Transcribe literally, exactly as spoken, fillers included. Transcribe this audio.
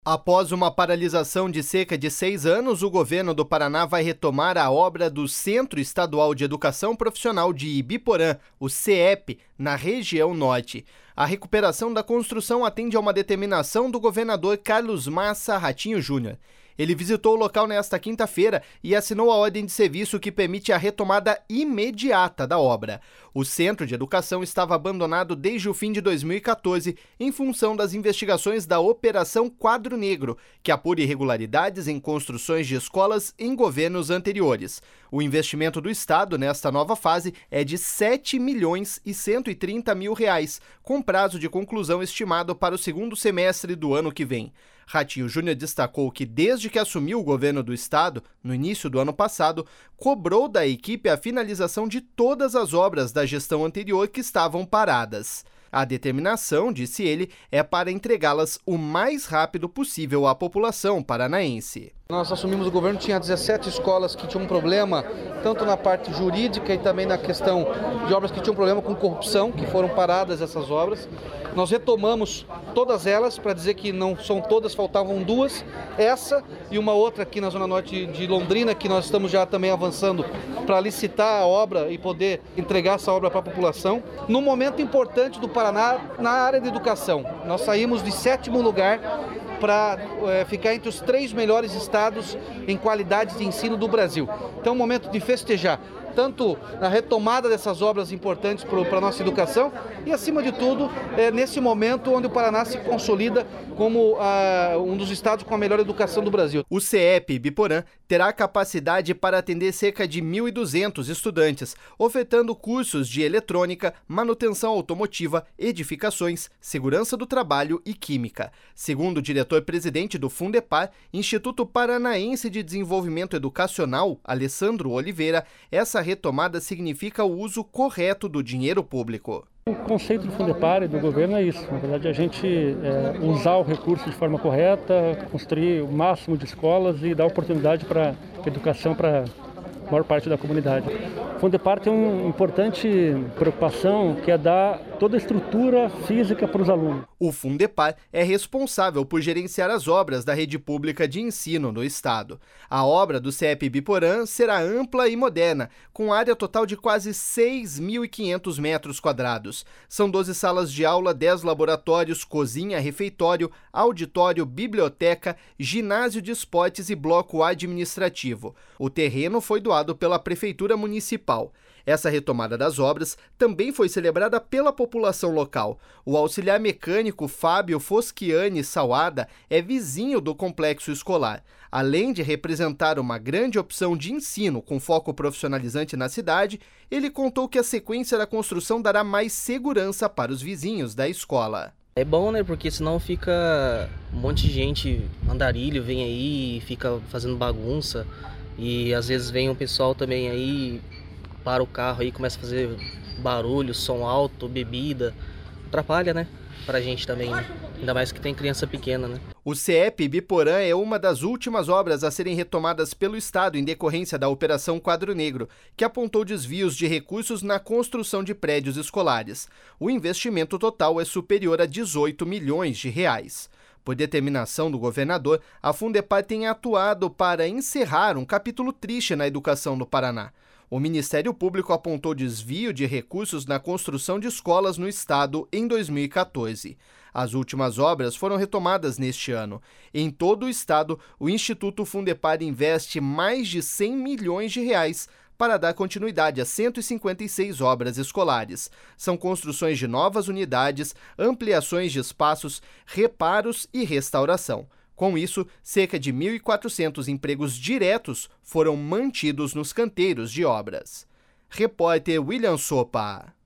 Após uma paralisação de cerca de seis anos, o governo do Paraná vai retomar a obra do Centro Estadual de Educação Profissional de Ibiporã, o C E P, na região norte. A recuperação da construção atende a uma determinação do governador Carlos Massa Ratinho Júnior. Ele visitou o local nesta quinta-feira e assinou a ordem de serviço que permite a retomada imediata da obra. O Centro de Educação estava abandonado desde o fim de dois mil e quatorze em função das investigações da Operação Quadro Negro, que apura irregularidades em construções de escolas em governos anteriores. O investimento do Estado nesta nova fase é de sete milhões e cento e trinta mil reais, com prazo de conclusão estimado para o segundo semestre do ano que vem. Ratinho Júnior destacou que, desde que assumiu o governo do estado, no início do ano passado, cobrou da equipe a finalização de todas as obras da gestão anterior que estavam paradas. A determinação, disse ele, é para entregá-las o mais rápido possível à população paranaense. Nós assumimos o governo, tinha dezessete escolas que tinham um problema, tanto na parte jurídica e também na questão de obras que tinham problema com corrupção, que foram paradas essas obras. Nós retomamos todas elas, para dizer que não são todas, faltavam duas, essa e uma outra aqui na Zona Norte de Londrina, que nós estamos já também avançando para licitar a obra e poder entregar essa obra para a população. Num momento importante do Paraná, na área de educação, nós saímos de sétimo lugar para é, ficar entre os três melhores estados em qualidade de ensino do Brasil. Então é um momento de festejar, tanto na retomada dessas obras importantes para a nossa educação e, acima de tudo, é, nesse momento onde o Paraná se consolida como ah, um dos estados com a melhor educação do Brasil. O C E P Ibiporã terá capacidade para atender cerca de mil e duzentos estudantes, ofertando cursos de eletrônica, manutenção automotiva, edificações, segurança do trabalho e química. Segundo o diretor-presidente do Fundepar, Instituto Paranaense de Desenvolvimento Educacional, Alessandro Oliveira, essa retomada significa o uso correto do dinheiro público. O conceito do Fundepar e do governo é isso, na verdade a gente é, usar o recurso de forma correta, construir o máximo de escolas e dar oportunidade para educação para a maior parte da comunidade. O Fundepar tem uma importante preocupação, que é dar toda a estrutura física para os alunos. O Fundepar é responsável por gerenciar as obras da rede pública de ensino no estado. A obra do C E P Ibiporã será ampla e moderna, com área total de quase seis mil e quinhentos metros quadrados. São doze salas de aula, dez laboratórios, cozinha, refeitório, auditório, biblioteca, ginásio de esportes e bloco administrativo. O terreno foi doado pela Prefeitura Municipal. Essa retomada das obras também foi celebrada pela população local. O auxiliar mecânico Fábio Foschiani Salada é vizinho do complexo escolar. Além de representar uma grande opção de ensino com foco profissionalizante na cidade, ele contou que a sequência da construção dará mais segurança para os vizinhos da escola. É bom, né? Porque senão fica um monte de gente, andarilho, vem aí e fica fazendo bagunça. E às vezes vem um pessoal também aí, para o carro aí, começa a fazer barulho, som alto, bebida. Atrapalha, né? Pra gente também, né? Ainda mais que tem criança pequena, né? O C E P Ibiporã é uma das últimas obras a serem retomadas pelo estado em decorrência da Operação Quadro Negro, que apontou desvios de recursos na construção de prédios escolares. O investimento total é superior a dezoito milhões de reais. Por determinação do governador, a Fundepar tem atuado para encerrar um capítulo triste na educação no Paraná. O Ministério Público apontou desvio de recursos na construção de escolas no estado em dois mil e quatorze. As últimas obras foram retomadas neste ano. Em todo o estado, o Instituto Fundepar investe mais de cem milhões de reais para dar continuidade a cento e cinquenta e seis obras escolares. São construções de novas unidades, ampliações de espaços, reparos e restauração. Com isso, cerca de mil e quatrocentos empregos diretos foram mantidos nos canteiros de obras. Repórter William Sopa.